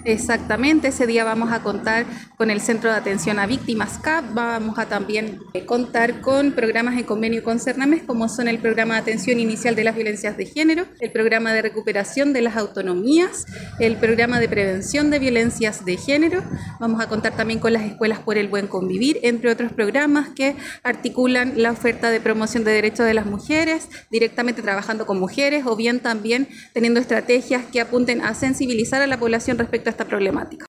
Exactamente, ese día vamos a contar con el Centro de Atención a Víctimas CAP, vamos a también contar con programas en convenio con Cernames, como son el programa de atención inicial de las violencias de género, el programa de recuperación de las autonomías, el programa de prevención de violencias de género. Vamos a contar también con las escuelas por el buen convivir, entre otros programas que articulan la oferta de promoción de derechos de las mujeres, directamente trabajando con mujeres o bien también teniendo estrategias que apunten a sensibilizar a la población respecto a esta problemática.